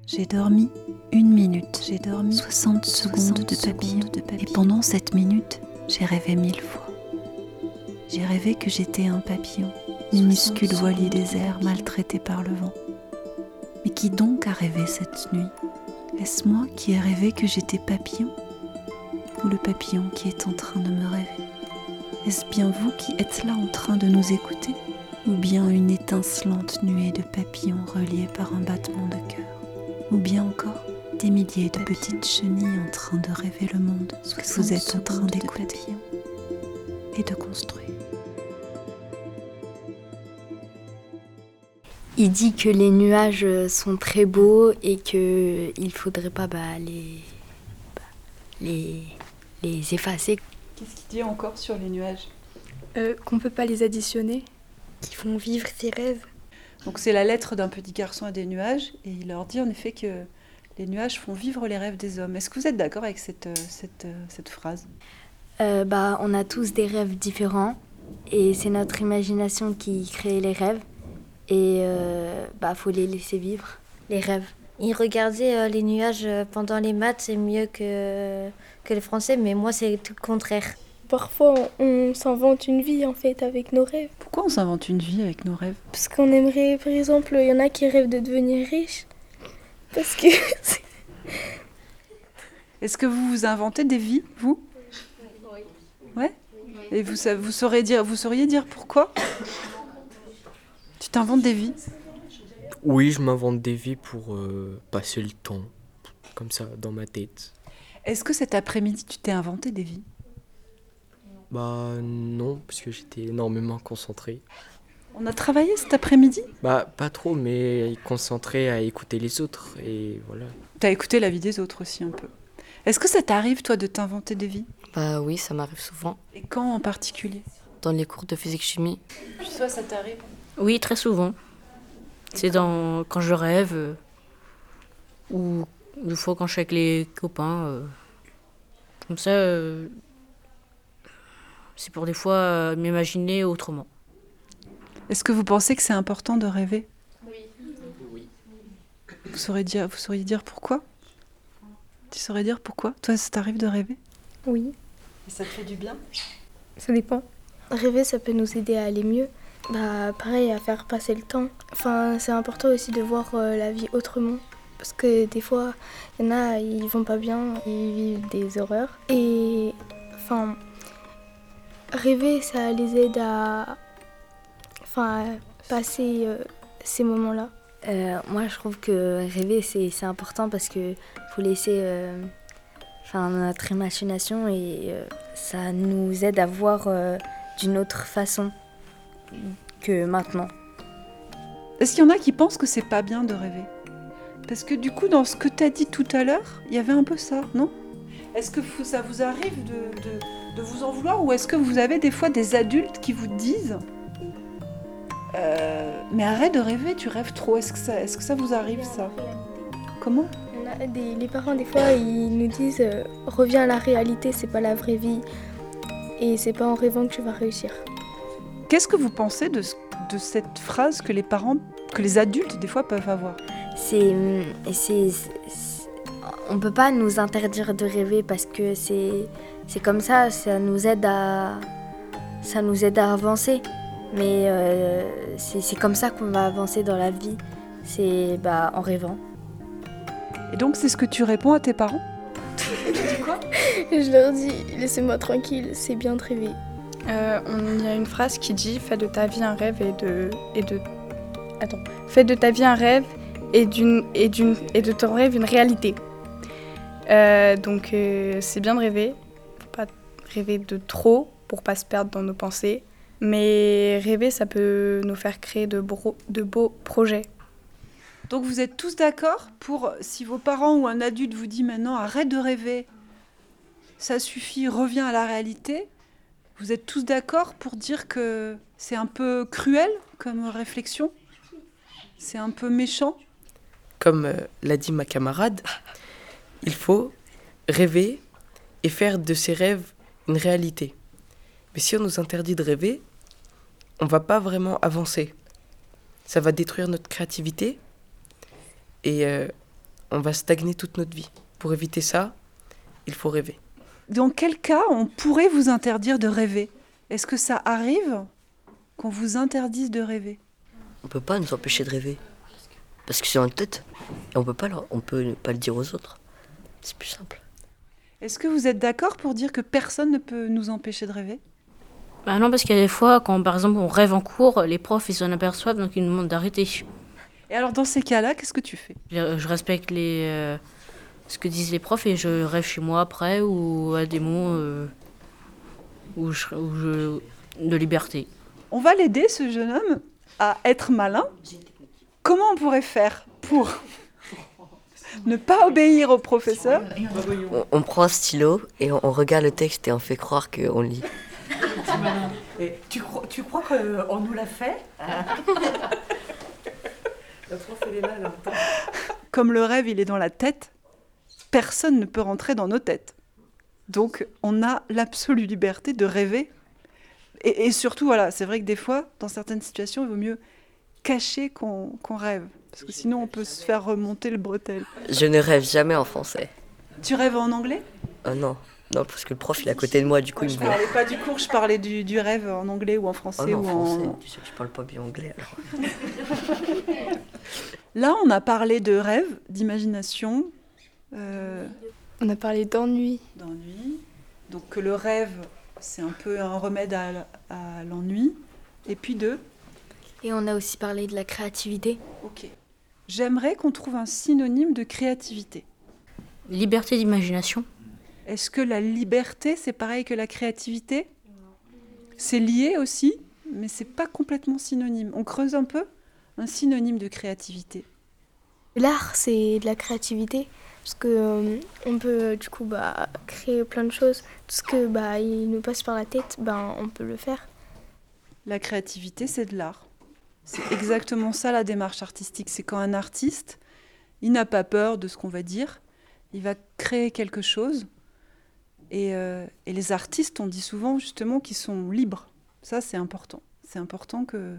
J'ai dormi 1 minute, j'ai dormi 60 secondes de papillon, et pendant cette minute, j'ai rêvé 1000 fois. J'ai rêvé que j'étais un papillon, minuscule voilier des airs maltraité par le vent. Mais qui donc a rêvé cette nuit? Est-ce moi qui ai rêvé que j'étais papillon? Ou le papillon qui est en train de me rêver? Est-ce bien vous qui êtes là en train de nous écouter? Ou bien une étincelante nuée de papillons reliés par un battement de cœur? Ou bien encore des milliers de petites chenilles en train de rêver le monde que vous êtes en train d'écouter et de construire? Il dit que les nuages sont très beaux et qu'il ne faudrait pas les effacer. Qu'est-ce qu'il dit encore sur les nuages? Qu'on ne peut pas les additionner. Qu'ils font vivre ses rêves. Donc c'est la lettre d'un petit garçon à des nuages, et il leur dit en effet que les nuages font vivre les rêves des hommes. Est-ce que vous êtes d'accord avec cette phrase? On a tous des rêves différents et c'est notre imagination qui crée les rêves et faut les laisser vivre, les rêves. Il regardait les nuages pendant les maths, c'est mieux que le français, mais moi c'est tout le contraire. Parfois, on s'invente une vie en fait avec nos rêves. Pourquoi on s'invente une vie avec nos rêves? Parce qu'on aimerait, par exemple, il y en a qui rêvent de devenir riches. Parce que... Est-ce que vous vous inventez des vies, vous? Oui. Ouais. Et vous sauriez dire pourquoi? Tu t'inventes des vies? Oui, je m'invente des vies pour passer le temps, comme ça, dans ma tête. Est-ce que cet après-midi, tu t'es inventé des vies? Non, parce que j'étais énormément concentré. On a travaillé cet après-midi? Pas trop, mais concentré à écouter les autres, et voilà. T'as écouté la vie des autres aussi un peu. Est-ce que ça t'arrive, toi, de t'inventer des vies? Oui, ça m'arrive souvent. Et quand en particulier? Dans les cours de physique-chimie. Toi, ça t'arrive? Oui, très souvent. C'est quand je rêve, ou des fois quand je suis avec les copains. Comme ça, c'est pour des fois m'imaginer autrement. Est-ce que vous pensez que c'est important de rêver? Oui. Vous sauriez dire pourquoi? Tu saurais dire pourquoi? Toi, ça t'arrive de rêver? Oui. Et ça te fait du bien? Ça dépend. Rêver, ça peut nous aider à aller mieux. Pareil, à faire passer le temps. Enfin, c'est important aussi de voir la vie autrement. Parce que des fois, il y en a, ils vont pas bien, ils vivent des horreurs. Et enfin, rêver, ça les aide à passer ces moments-là. Moi, je trouve que rêver, c'est important parce qu'il faut laisser notre imagination et ça nous aide à voir d'une autre façon que maintenant. Est-ce qu'il y en a qui pensent que c'est pas bien de rêver? Parce que du coup, dans ce que tu as dit tout à l'heure, il y avait un peu ça, non? Est-ce que ça vous arrive de vous en vouloir, ou est-ce que vous avez des fois des adultes qui vous disent mais arrête de rêver, tu rêves trop. Est-ce que ça vous arrive, ça? Comment? Les parents, des fois, ils nous disent reviens à la réalité, c'est pas la vraie vie. Et c'est pas en rêvant que tu vas réussir. Qu'est-ce que vous pensez de cette phrase que les adultes, des fois, peuvent avoir? On peut pas nous interdire de rêver parce que c'est comme ça nous aide à avancer. Mais c'est comme ça qu'on va avancer dans la vie, c'est en rêvant. Et donc c'est ce que tu réponds à tes parents? Tu dis quoi? Je leur dis laissez-moi tranquille, c'est bien de rêver. Il y a une phrase qui dit fais de ta vie un rêve fais de ta vie un rêve et de ton rêve une réalité. Donc c'est bien de rêver, faut pas rêver de trop pour pas se perdre dans nos pensées. Mais rêver, ça peut nous faire créer de beaux projets. Donc vous êtes tous d'accord pour, si vos parents ou un adulte vous dit maintenant arrête de rêver, ça suffit, reviens à la réalité, vous êtes tous d'accord pour dire que c'est un peu cruel comme réflexion? C'est un peu méchant? Comme l'a dit ma camarade, il faut rêver et faire de ses rêves une réalité. Mais si on nous interdit de rêver, on va pas vraiment avancer. Ça va détruire notre créativité. Et on va stagner toute notre vie. Pour éviter ça, il faut rêver. Dans quel cas on pourrait vous interdire de rêver? Est-ce que ça arrive qu'on vous interdise de rêver? On peut pas nous empêcher de rêver. Parce que c'est dans notre tête. Et on peut pas le dire aux autres. C'est plus simple. Est-ce que vous êtes d'accord pour dire que personne ne peut nous empêcher de rêver? Bah non, parce qu'il y a des fois, quand par exemple on rêve en cours, les profs ils s'en aperçoivent, donc ils nous demandent d'arrêter. Et alors dans ces cas-là, qu'est-ce que tu fais? Je respecte ce que disent les profs et je rêve chez moi après ou à des moments de liberté. On va l'aider, ce jeune homme, à être malin. Comment on pourrait faire pour ne pas obéir au professeur? On prend un stylo et on regarde le texte et on fait croire qu'on lit. Et tu crois qu'on nous l'a fait? La prof, elle est là, elle entend. Comme le rêve, il est dans la tête, personne ne peut rentrer dans nos têtes. Donc, on a l'absolue liberté de rêver. Et surtout, voilà, c'est vrai que des fois, dans certaines situations, il vaut mieux cacher qu'on rêve. Parce que sinon, on peut se faire remonter le bretelle. Je ne rêve jamais en français. Tu rêves en anglais? Non, parce que le prof, il est à côté de moi, du coup, il me Je voit. parlais pas du cours, je parlais du rêve en anglais ou en français. Non, ou en français. Tu sais que je parle pas bien anglais, alors. Là, on a parlé de rêve, d'imagination. On a parlé d'ennui. D'ennui. Donc que le rêve, c'est un peu un remède à l'ennui. Et puis Et on a aussi parlé de la créativité. Ok. J'aimerais qu'on trouve un synonyme de créativité. Liberté d'imagination. Est-ce que la liberté, c'est pareil que la créativité? C'est lié aussi, mais c'est pas complètement synonyme. On creuse un peu un synonyme de créativité. L'art, c'est de la créativité. Parce que on peut du coup créer plein de choses. Tout ce que il nous passe par la tête, on peut le faire. La créativité, c'est de l'art. C'est exactement ça la démarche artistique. C'est quand un artiste, il n'a pas peur de ce qu'on va dire, il va créer quelque chose. Et les artistes, on dit souvent justement qu'ils sont libres. Ça, c'est important. C'est important que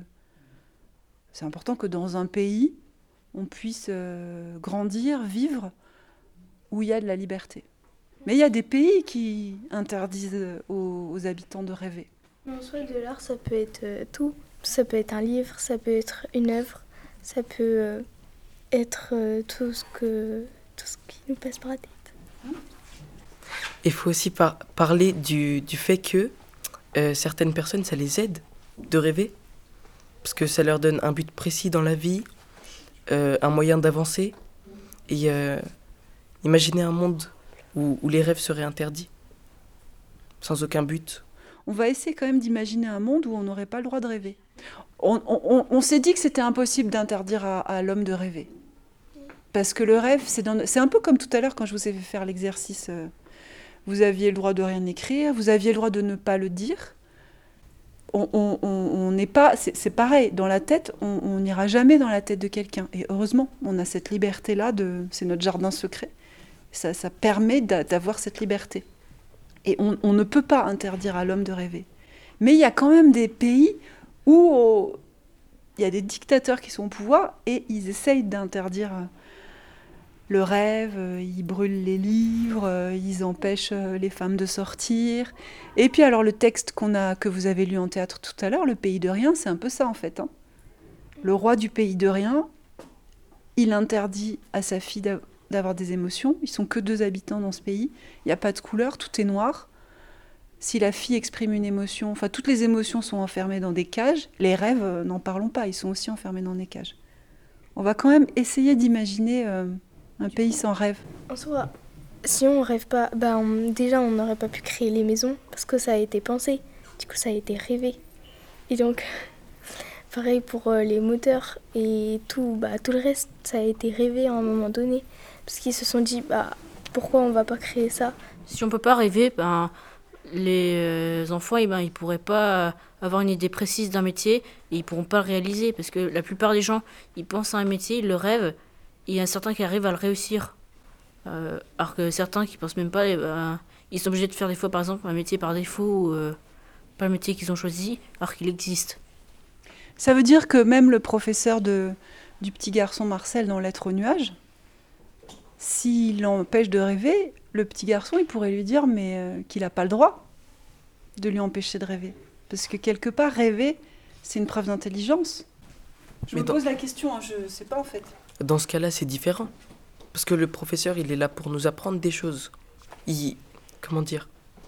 dans un pays, on puisse grandir, vivre, où il y a de la liberté. Mais il y a des pays qui interdisent aux habitants de rêver. En soi, de l'art, ça peut être tout. Ça peut être un livre, ça peut être une œuvre, ça peut être tout ce qui nous passe par la tête. Il faut aussi parler du fait que certaines personnes, ça les aide de rêver. Parce que ça leur donne un but précis dans la vie, un moyen d'avancer. Et imaginer un monde où les rêves seraient interdits, sans aucun but. On va essayer quand même d'imaginer un monde où on n'aurait pas le droit de rêver. On s'est dit que c'était impossible d'interdire à l'homme de rêver. Parce que le rêve, c'est un peu comme tout à l'heure quand je vous ai fait faire l'exercice. Vous aviez le droit de rien écrire, vous aviez le droit de ne pas le dire. On n'est pas, c'est pareil, dans la tête, on n'ira jamais dans la tête de quelqu'un. Et heureusement, on a cette liberté-là, c'est notre jardin secret. Ça permet d'avoir cette liberté. Et on ne peut pas interdire à l'homme de rêver. Mais il y a quand même des pays où il y a des dictateurs qui sont au pouvoir et ils essayent d'interdire le rêve, ils brûlent les livres, ils empêchent les femmes de sortir. Et puis alors le texte que vous avez lu en théâtre tout à l'heure, Le Pays de Rien, c'est un peu ça en fait. Le roi du Pays de Rien, il interdit à sa fille d'avoir des émotions. Ils sont que 2 habitants dans ce pays. Il n'y a pas de couleur, tout est noir. Si la fille exprime une émotion, enfin toutes les émotions sont enfermées dans des cages. Les rêves, n'en parlons pas, ils sont aussi enfermés dans des cages. On va quand même essayer d'imaginer un pays sans rêve. En soi, si on rêve pas, déjà on n'aurait pas pu créer les maisons parce que ça a été pensé. Du coup, ça a été rêvé. Et donc, pareil pour les moteurs et tout le reste, ça a été rêvé à un moment donné. Parce qu'ils se sont dit, pourquoi on va pas créer ça? Si on peut pas rêver, les enfants, ils pourraient pas avoir une idée précise d'un métier et ils pourront pas le réaliser. Parce que la plupart des gens, ils pensent à un métier, ils le rêvent, et il y a certains qui arrivent à le réussir. Alors que certains qui pensent même pas, ils sont obligés de faire des fois, par exemple, un métier par défaut, ou pas le métier qu'ils ont choisi, alors qu'il existe. Ça veut dire que même le professeur du petit garçon Marcel dans Lettre au nuage, s'il l'empêche de rêver, le petit garçon, il pourrait lui dire qu'il n'a pas le droit de lui empêcher de rêver. Parce que quelque part, rêver, c'est une preuve d'intelligence. Je me pose la question, je ne sais pas en fait. Dans ce cas-là, c'est différent. Parce que le professeur, il est là pour nous apprendre des choses. Comment dire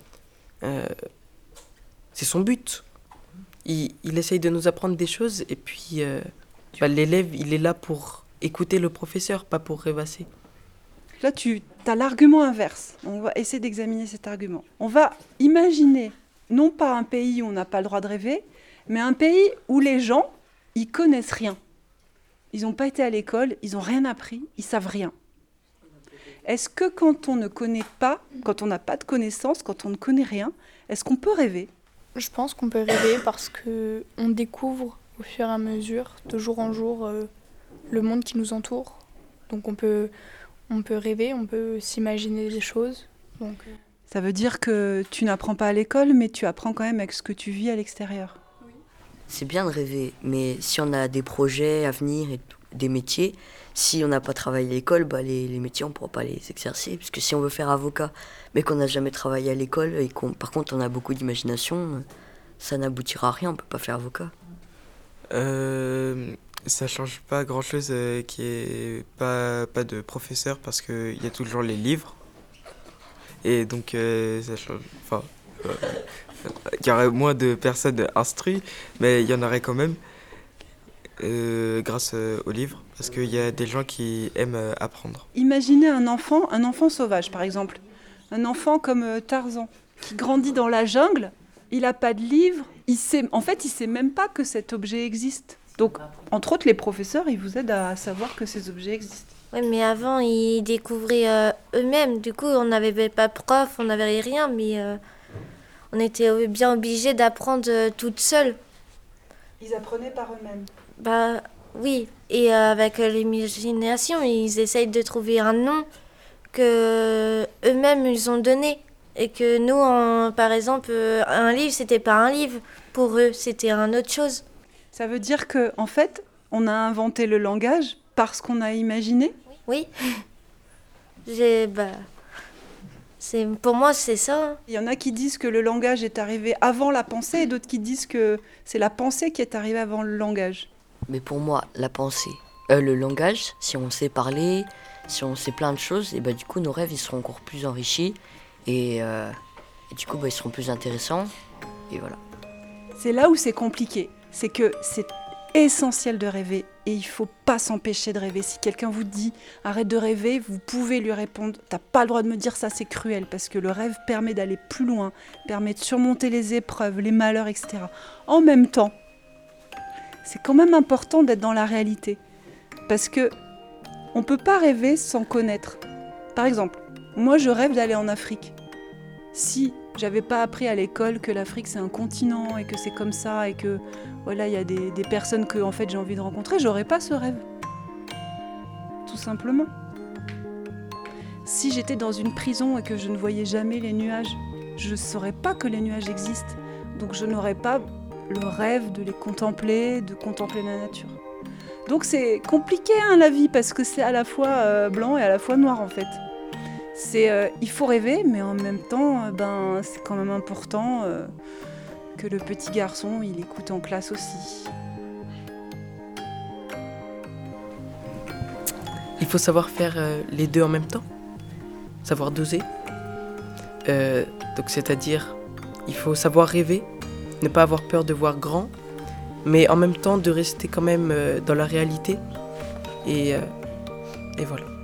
c'est son but. Il essaye de nous apprendre des choses et puis l'élève, il est là pour écouter le professeur, pas pour rêvasser. Là, tu as l'argument inverse. On va essayer d'examiner cet argument. On va imaginer, non pas un pays où on n'a pas le droit de rêver, mais un pays où les gens, ils connaissent rien. Ils n'ont pas été à l'école, ils n'ont rien appris, ils savent rien. Est-ce que quand on ne connaît pas, quand on n'a pas de connaissances, quand on ne connaît rien, est-ce qu'on peut rêver ? Je pense qu'on peut rêver parce qu'on découvre au fur et à mesure, de jour en jour, le monde qui nous entoure. Donc on peut rêver, on peut s'imaginer des choses. Donc, Ça veut dire que tu n'apprends pas à l'école, mais tu apprends quand même avec ce que tu vis à l'extérieur. C'est bien de rêver, mais si on a des projets à venir et des métiers, si on n'a pas travaillé à l'école, les métiers, on ne pourra pas les exercer. Parce que si on veut faire avocat, mais qu'on n'a jamais travaillé à l'école, et par contre on a beaucoup d'imagination, ça n'aboutira à rien, on ne peut pas faire avocat. Ça change pas grand-chose qu'il n'y ait pas de professeur, parce qu'il y a toujours les livres. Et donc ça change... il y aurait moins de personnes instruites, mais il y en aurait quand même grâce aux livres, parce qu'il y a des gens qui aiment apprendre. Imaginez un enfant sauvage par exemple, un enfant comme Tarzan, qui grandit dans la jungle, il n'a pas de livre, il sait même pas que cet objet existe. Donc, entre autres, les professeurs, ils vous aident à savoir que ces objets existent. Oui, mais avant, ils découvraient eux-mêmes. Du coup, on n'avait pas de prof, on n'avait rien, mais on était bien obligés d'apprendre toutes seules. Ils apprenaient par eux-mêmes. Bah oui, et avec l'imagination, ils essayent de trouver un nom que eux-mêmes ils ont donné. Et que nous, par exemple, un livre, c'était pas un livre. Pour eux, c'était une autre chose. Ça veut dire qu'en fait, on a inventé le langage parce qu'on a imaginé ? Oui. Pour moi, c'est ça. Il y en a qui disent que le langage est arrivé avant la pensée et d'autres qui disent que c'est la pensée qui est arrivée avant le langage. Mais pour moi, la pensée, le langage, si on sait parler, si on sait plein de choses, et du coup, nos rêves, ils seront encore plus enrichis et du coup, ils seront plus intéressants. Et voilà. C'est là où c'est compliqué. C'est que c'est essentiel de rêver et il ne faut pas s'empêcher de rêver. Si quelqu'un vous dit « arrête de rêver », vous pouvez lui répondre « t'as pas le droit de me dire ça, c'est cruel » parce que le rêve permet d'aller plus loin, permet de surmonter les épreuves, les malheurs, etc. En même temps, c'est quand même important d'être dans la réalité parce que on ne peut pas rêver sans connaître. Par exemple, moi je rêve d'aller en Afrique. Si j'avais pas appris à l'école que l'Afrique c'est un continent et que c'est comme ça et que voilà, il y a des personnes que en fait j'ai envie de rencontrer, j'aurais pas ce rêve. Tout simplement. Si j'étais dans une prison et que je ne voyais jamais les nuages, je ne saurais pas que les nuages existent. Donc je n'aurais pas le rêve de les contempler, de contempler la nature. Donc c'est compliqué la vie parce que c'est à la fois blanc et à la fois noir en fait. Il faut rêver, mais en même temps, c'est quand même important que le petit garçon, il écoute en classe aussi. Il faut savoir faire les deux en même temps, savoir doser. Donc c'est-à-dire, il faut savoir rêver, ne pas avoir peur de voir grand, mais en même temps de rester quand même dans la réalité. Et voilà.